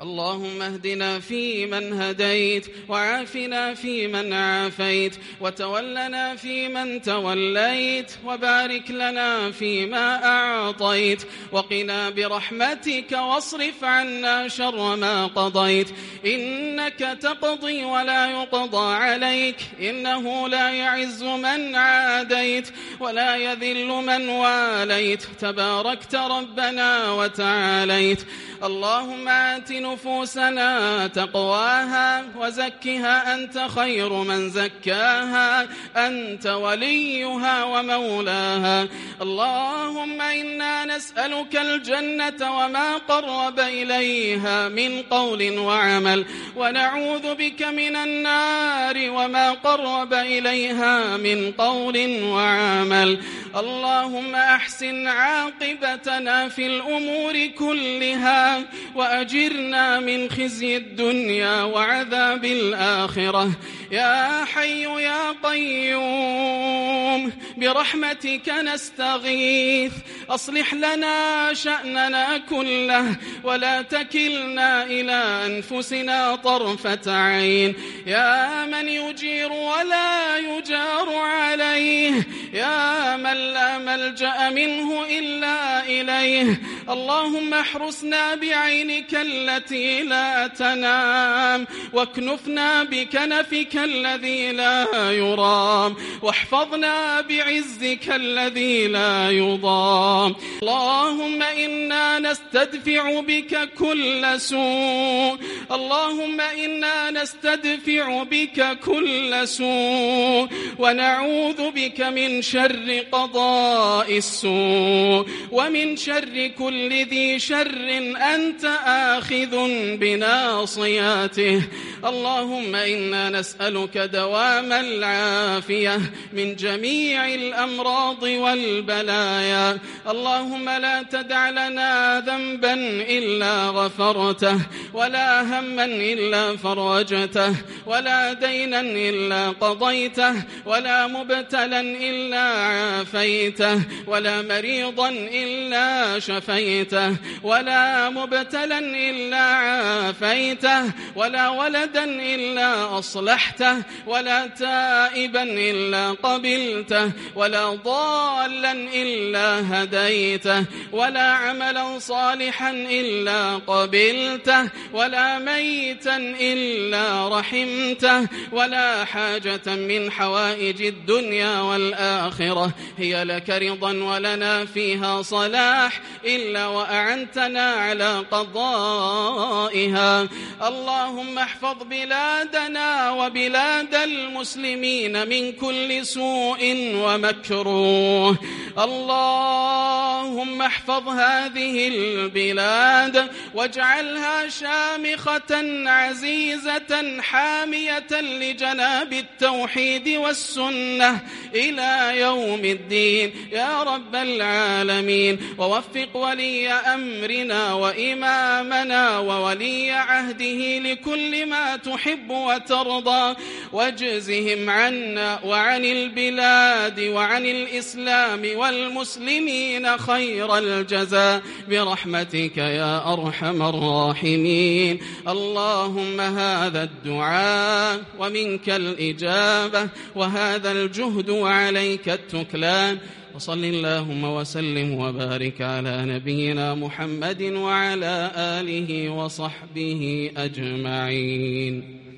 اللهم اهدنا فيمن هديت، وعافنا فيمن عافيت، وتولنا فيمن توليت، وبارك لنا فيما أعطيت، وقنا برحمتك واصرف عنا شر ما قضيت، إنك تقضي ولا يقضى عليك، إنه لا يعز من عاديت ولا يذل من واليت، تباركت ربنا وتعاليت. اللهم آت نفوسنا تقواها وزكها أنت خير من زكاها، أنت وليها ومولاها. اللهم إنا نسألك الجنة وما قرب إليها من قول وعمل، ونعوذ بك من النار وما قرب إليها من قول وعمل. اللهم أحسن عاقبتنا في الأمور كلها، وأجرنا من خزي الدنيا وعذاب الآخرة. يا حي يا قيوم برحمتك نستغيث، أصلح لنا شأننا كله ولا تكلنا إلى أنفسنا طرفة عين. يا من يجير ولا يجار عليه، يا من لا ملجأ منه إلا إليه. اللهم احرسنا بعينك التي لا تنام، واكنفنا بكنفك الذي لا يرام، واحفظنا بعزك الذي لا يضام. اللهم إنا نستدفع بك كل سوء، اللهم إنا نستدفع بك كل سوء، ونعوذ بك من شر قضاء السوء، ومن شر كل ذي شر أنت آخذ بناصياته. اللهم إنا نسألك دوام العافية من جميع الأمراض والبلايا. اللهم لا تدع لنا ذنبا إلا غفرته، ولا هما إلا فرجته، ولا دينا إلا قضيته، ولا مبتلا إلا عافيته، ولا مريضا إلا شفيته، ولا مبتلا إلا عافيته، ولا ولدا إلا أصلحته، ولا تائبا إلا قبلته، ولا ضالا إلا هديته، ولا عملا صالحا إلا قبلته، ولا ميتا إلا رحمته، ولا حاجة من حوائج الدنيا والآخرة هي لك رضا ولنا فيها صلاح إلا وأعنتنا على قضائها. اللهم احفظ بلادنا وبلاد المسلمين من كل سوء ومكروه. اللهم احفظ هذه البلاد واجعلها شامخة عزيزة حامية لجناب التوحيد والسنة إلى يوم الدين يا رب العالمين. ووفق ولي أمرنا وإمامنا وولي عهده لكل ما تحب وترضى، واجزهم عنا وعن البلاد وعن الإسلام والمسلمين خير الجزاء برحمتك يا أرحم الراحمين. اللهم هذا الدعاء ومنك الإجابة، وهذا الجهد وعليك التكلان. وصل اللهم وسلم وبارك على نبينا محمد وعلى آله وصحبه أجمعين.